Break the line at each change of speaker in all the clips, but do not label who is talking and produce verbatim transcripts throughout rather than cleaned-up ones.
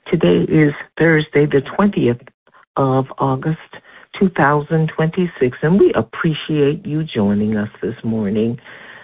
Today is Thursday, the twentieth of August, two thousand twenty-six, and we appreciate you joining us this morning.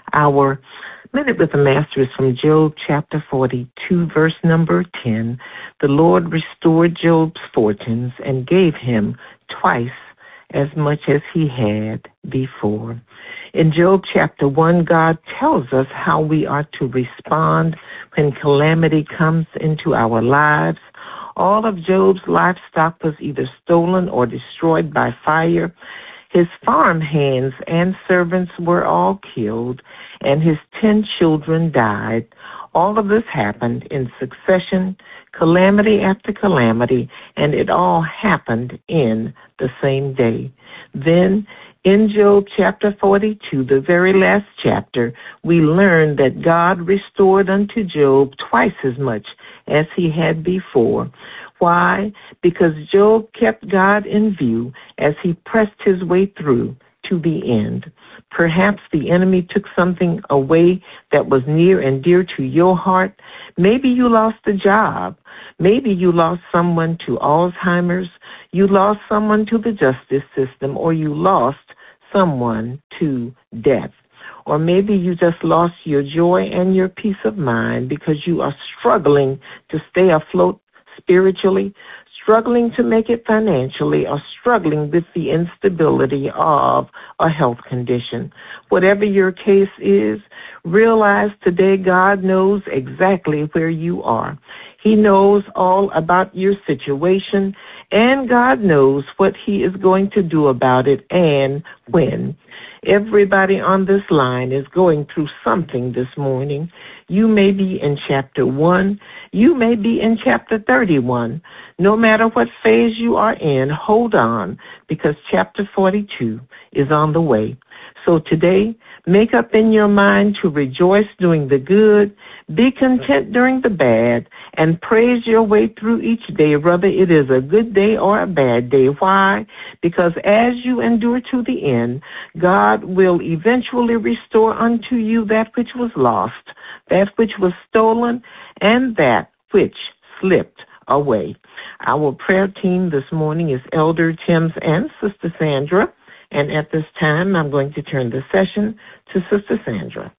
Our Minute with the Master is from Job chapter forty-two, verse number ten. The Lord restored Job's fortunes and gave him twice as much as he had before. In Job chapter one, God tells us how we are to respond when calamity comes into our lives. All of Job's livestock was either stolen or destroyed by fire. His farm hands and servants were all killed, and his ten children died. All of this happened in succession, calamity after calamity, and it all happened in the same day. Then, in Job chapter forty-two, the very last chapter, we learn that God restored unto Job twice as much as he had before. Why? Because Job kept God in view as he pressed his way through to the end. Perhaps the enemy took something away that was near and dear to your heart. Maybe you lost a job. Maybe you lost someone to Alzheimer's. You lost someone to the justice system, or you lost someone to death. Or maybe you just lost your joy and your peace of mind because you are struggling to stay afloat spiritually, struggling to make it financially, or struggling with the instability of a health condition. Whatever your case is, realize today God knows exactly where you are. He knows all about your situation, and God knows what he is going to do about it and when. Everybody on this line is going through something this morning. You may be in chapter one. You may be in chapter thirty-one. No matter what phase you are in, hold on, because chapter forty-two is on the way. So today, make up in your mind to rejoice during the good, be content during the bad, and praise your way through each day, whether it is a good day or a bad day. Why? Because as you endure to the end, God will eventually restore unto you that which was lost, that which was stolen, and that which slipped away. Our prayer team this morning is Elder Timms and Sister Sandra. And at this time, I'm going to turn the session to Sister Sandra.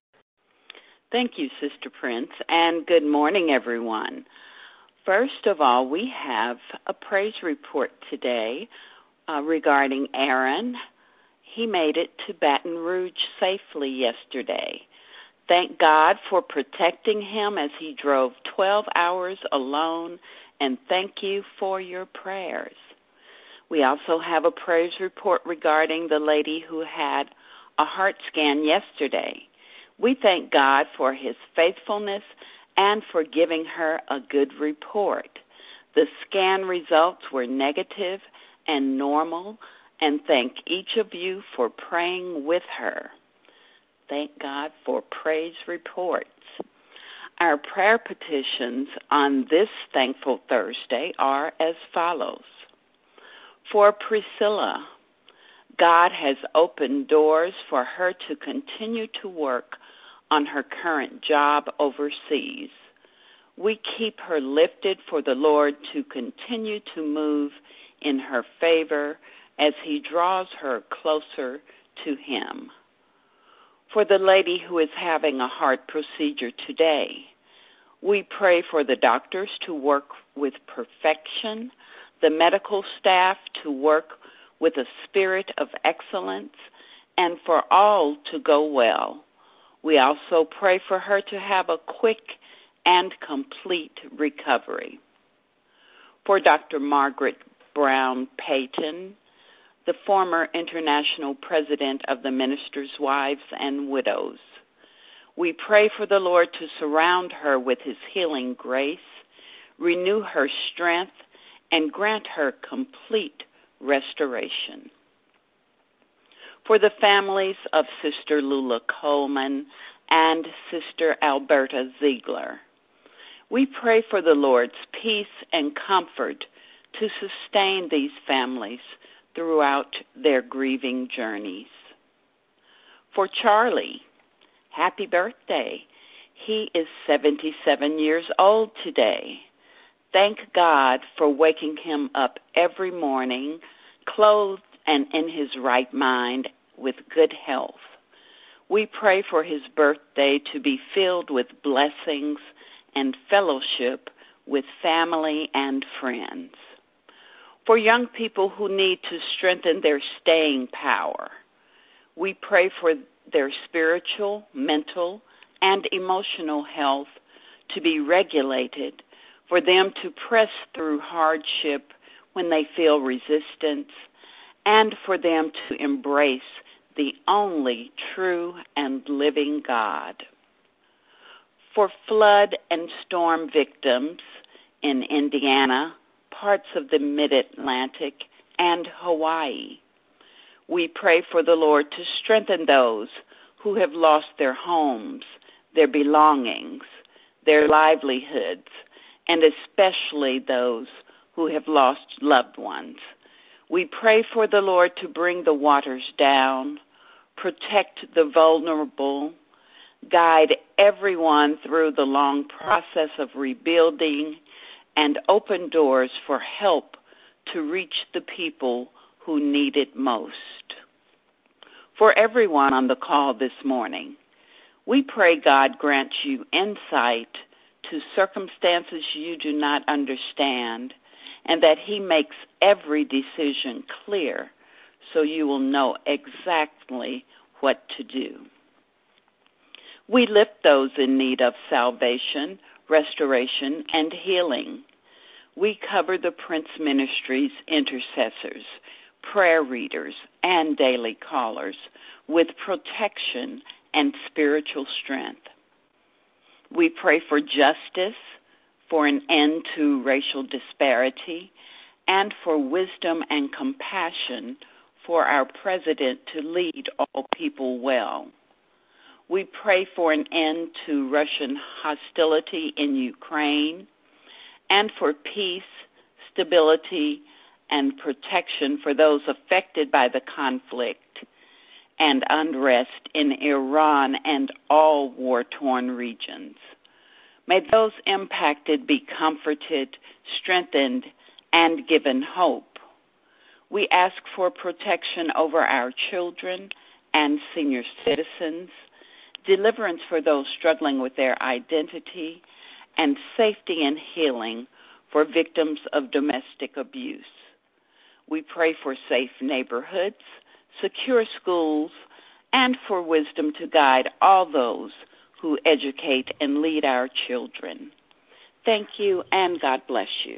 Thank you, Sister Prince, and good morning, everyone. First of all, we have a praise report today uh, regarding Aaron. He made it to Baton Rouge safely yesterday. Thank God for protecting him as he drove twelve hours alone, and thank you for your prayers. We also have a praise report regarding the lady who had a heart scan yesterday. We thank God for his faithfulness and for giving her a good report. The scan results were negative and normal, and thank each of you for praying with her. Thank God for praise reports. Our prayer petitions on this Thankful Thursday are as follows. For Priscilla, God has opened doors for her to continue to work on her current job overseas. We keep her lifted for the Lord to continue to move in her favor as he draws her closer to him. For the lady who is having a heart procedure today, we pray for the doctors to work with perfection, the medical staff to work with a spirit of excellence, and for all to go well. We also pray for her to have a quick and complete recovery. For Doctor Margaret Brown Payton, the former international president of the Ministers' Wives and Widows, we pray for the Lord to surround her with his healing grace, renew her strength, and grant her complete restoration. For the families of Sister Lula Coleman and Sister Alberta Ziegler, we pray for the Lord's peace and comfort to sustain these families throughout their grieving journeys. For Charlie, happy birthday. He is seventy-seven years old today. thank God for waking him up every morning, clothed and in his right mind with good health. We pray for his birthday to be filled with blessings and fellowship with family and friends. For young people who need to strengthen their staying power, we pray for their spiritual, mental, and emotional health to be regulated, for them to press through hardship when they feel resistance, and for them to embrace the only true and living God. For flood and storm victims in Indiana, parts of the Mid-Atlantic, and Hawaii, we pray for the Lord to strengthen those who have lost their homes, their belongings, their livelihoods, and especially those who have lost loved ones. We pray for the Lord to bring the waters down, protect the vulnerable, guide everyone through the long process of rebuilding, and open doors for help to reach the people who need it most. For everyone on the call this morning, we pray God grants you insight to circumstances you do not understand, and that he makes every decision clear so you will know exactly what to do. We lift those in need of salvation, restoration, and healing. We cover the Prince Ministries intercessors, prayer readers, and daily callers with protection and spiritual strength. We pray for justice, for an end to racial disparity, and for wisdom and compassion for our president to lead all people well. We pray for an end to Russian hostility in Ukraine, and for peace, stability, and protection for those affected by the conflict and unrest in Iran and all war-torn regions. May those impacted be comforted, strengthened, and given hope. We ask for protection over our children and senior citizens, deliverance for those struggling with their identity, and safety and healing for victims of domestic abuse. We pray for safe neighborhoods, secure schools, and for wisdom to guide all those who educate and lead our children. Thank you, and God bless you.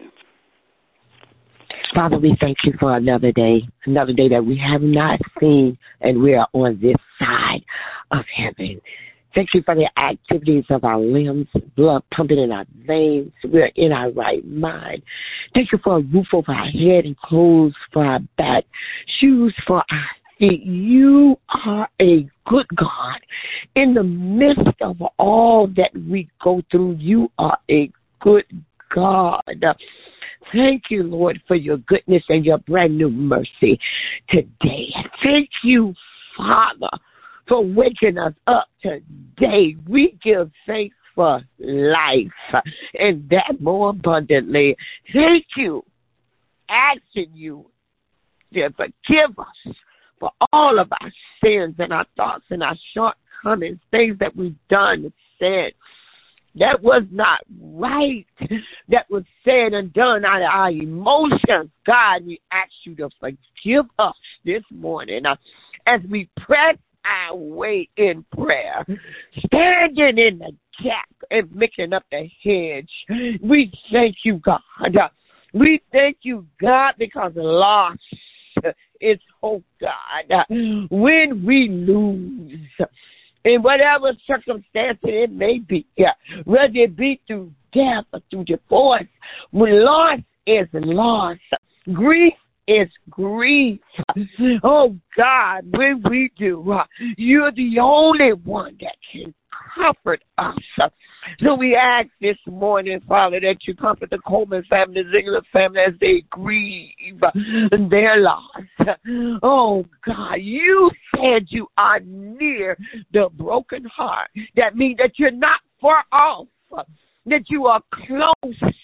Father, we thank you for another day, another day that we have not seen, and we are on this side of heaven. Thank you for the activities of our limbs, blood pumping in our veins. We're in our right mind. Thank you for a roof over our head and clothes for our back, shoes for our feet. You are a good God. In the midst of all that we go through, you are a good God. Thank you, Lord, for your goodness and your brand new mercy today. Thank you, Father, for waking us up today. We give thanks for life and that more abundantly. Thank you, asking you to forgive us for all of our sins and our thoughts and our shortcomings, things that we've done and said that was not right, that was said and done out of our emotions. God, we ask you to forgive us this morning uh, as we press our way in prayer, standing in the gap and making up the hedge. We thank you, God. We thank you, God, because loss is hope, God. When we lose, in whatever circumstance it may be, whether it be through death or through divorce, when loss is loss, grief is grief. Oh, God, when we do, you're the only one that can comfort us. So we ask this morning, Father, that you comfort the Coleman family, the Ziegler family, as they grieve their loss. Oh, God, you said you are near the broken heart. That means that you're not far off, that you are close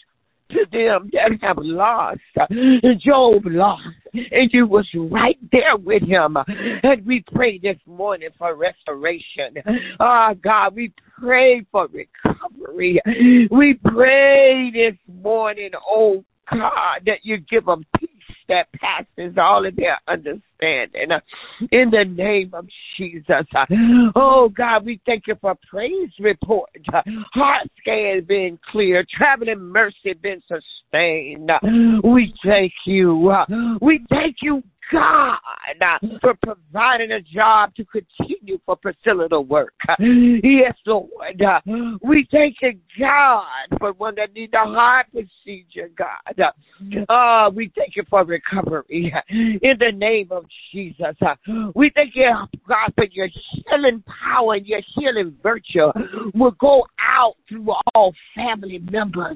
to them that have lost. Job lost, and you was right there with him. And we pray this morning for restoration. Oh, God, we pray for recovery. We pray this morning, oh, God, that you give them peace that passes all of their understanding. In the name of Jesus. Oh, God, we thank you for praise report. Heart scan being clear. Traveling mercy been sustained. We thank you. We thank you, God, for providing a job to continue for Priscilla to work. Yes, Lord. We thank you, God, for one that needs a heart procedure, God. Oh, we thank you for recovery in the name of Jesus. We thank you, God, for your healing power and your healing virtue will go out through all family members,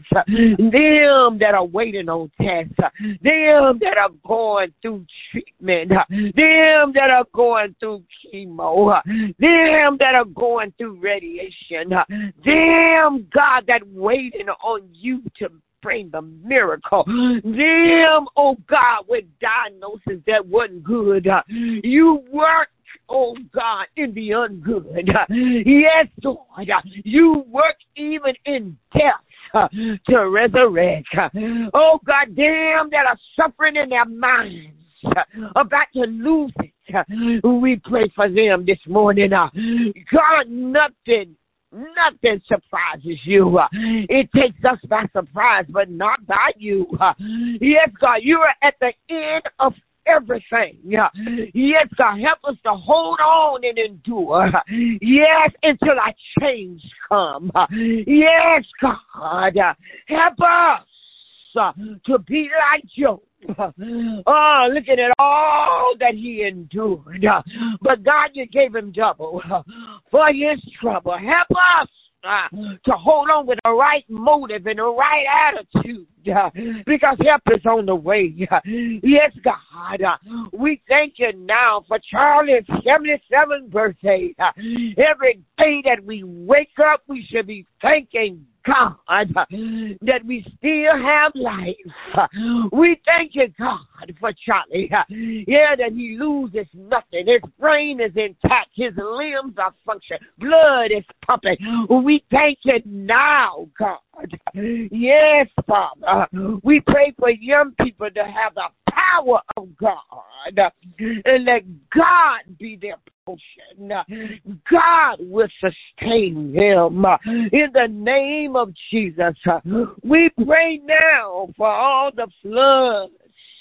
them that are waiting on tests, them that are going through treatment, them that are going through chemo, them that are going through radiation, them, God, that waiting on you to bring the miracle. Them, oh God, with diagnosis that wasn't good. You work, oh God, in the ungood. Yes, Lord. You work even in death to resurrect. Oh God, them that are suffering in their minds, about to lose it. We pray for them this morning. God, nothing Nothing surprises you. It takes us by surprise, but not by you. Yes, God, you are at the end of everything. Yes, God, help us to hold on and endure. Yes, until our change come. Yes, God, help us to be like Job. Oh, looking at all that he endured. But God, you gave him double for his trouble. Help us uh, to hold on with the right motive and the right attitude uh, because help is on the way. Yes, God. Uh, we thank you now for Charlie's seventy-seventh birthday. Uh, every day that we wake up, we should be thanking God, that we still have life. We thank you, God, for Charlie. Yeah, that he loses nothing. His brain is intact. His limbs are functioning. Blood is pumping. We thank you now, God. Yes, Father. We pray for young people to have the power of God and let God be their portion. God will sustain them in the name of Jesus. We pray now for all the floods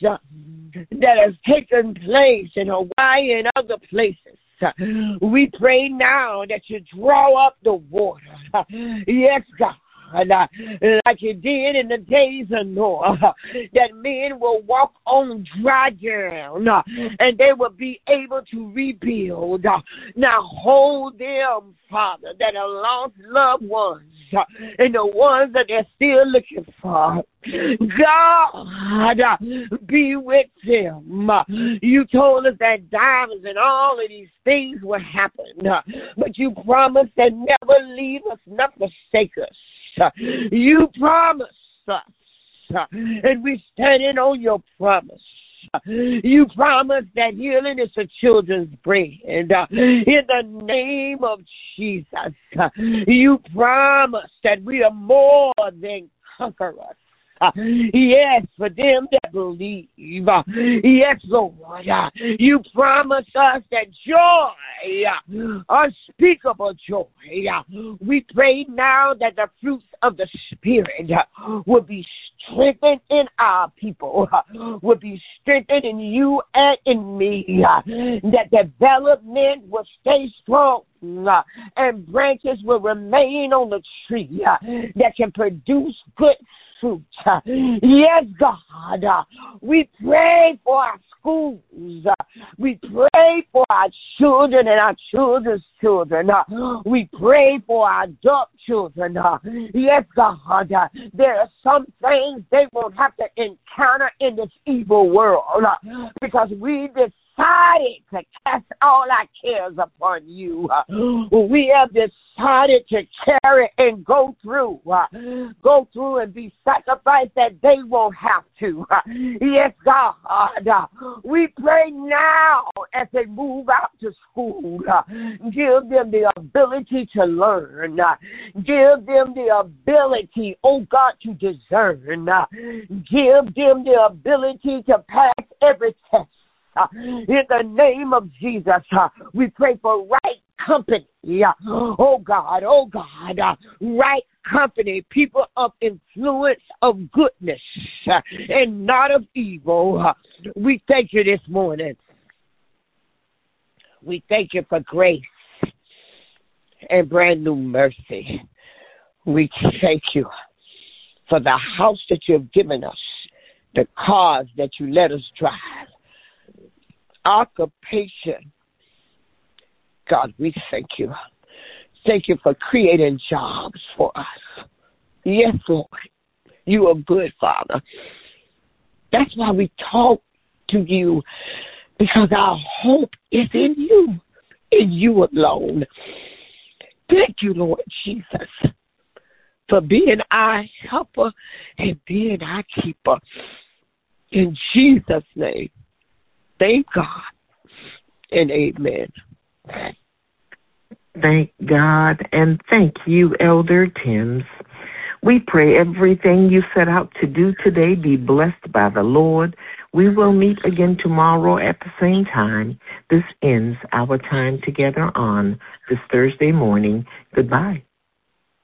that has taken place in Hawaii and other places. We pray now that you draw up the water. Yes, God. Like you did in the days of Noah, that men will walk on dry ground and they will be able to rebuild. Now hold them, Father, that are lost loved ones and the ones that they're still looking for. God, be with them. You told us that diamonds and all of these things will happen, but you promised to never leave us, not forsake us. You promised us, and we're standing on your promise. You promised that healing is the children's bread. In the name of Jesus, you promised that we are more than conquerors. Yes, for them that believe. Yes, Lord. You promise us that joy, unspeakable joy. We pray now that the fruits of the Spirit will be strengthened in our people, will be strengthened in you and in me, that development will stay strong. And branches will remain on the tree that can produce good fruit. Yes, God. We pray for our schools. We pray for our children and our children's children. We pray for our adult children. Yes, God. There are some things they won't have to encounter in this evil world because we decided to cast all our cares upon you. We have decided to carry and go through, go through and be sacrificed that they won't have to. Yes, God, we pray now as they move out to school. Give them the ability to learn. Give them the ability, oh God, to discern. Give them the ability to pass every test. Uh, in the name of Jesus, uh, we pray for right company. Uh, oh God, oh God, uh, right company, people of influence, of goodness, uh, and not of evil. Uh, we thank you this morning. We thank you for grace and brand new mercy. We thank you for the house that you have given us, the cars that you let us drive. Occupation. God, we thank you. Thank you for creating jobs for us. Yes, Lord. You are good, Father. That's why we talk to you, because our hope is in you, in you alone. Thank you, Lord Jesus, for being our helper and being our keeper. In Jesus' name. Thank God and amen.
Thank God and thank you, Elder Timms. We pray everything you set out to do today be blessed by the Lord. We will meet again tomorrow at the same time. This ends our time together on this Thursday morning. Goodbye.